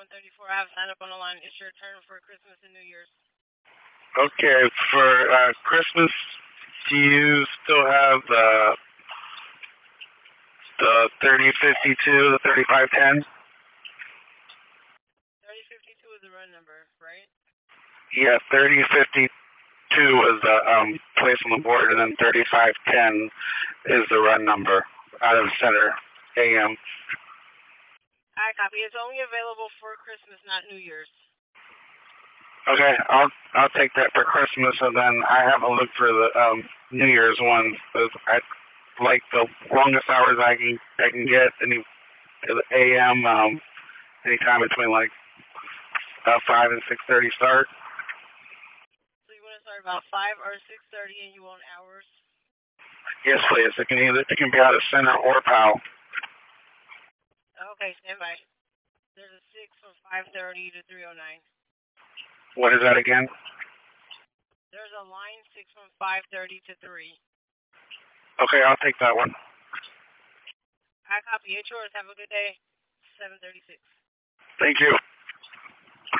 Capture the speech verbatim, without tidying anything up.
one thirty-four. I have signed up on the line. It's your turn for Christmas and New Year's. Okay, for uh, Christmas, do you still have the the thirty fifty-two, the thirty-five ten? thirty fifty-two is the run number, right? Yeah, thirty fifty-two is the um, place on the board, and then thirty-five ten is the run number out of center A M. I copy. It's only available for Christmas, not New Year's. Okay, I'll I'll take that for Christmas, and then I have a look for the um, New Year's one. I like the longest hours I can I can get any A M um, anytime between like uh, five and six thirty start. So you want to start about five or six thirty, and you want hours? Yes, please. It can either it can be out of center or P O W. Okay, stand by. There's a six from five thirty to three oh nine. What is that again? There's a line six from five thirty to three. Okay, I'll take that one. I copy. It's yours. Have a good day. seven thirty-six. Thank you.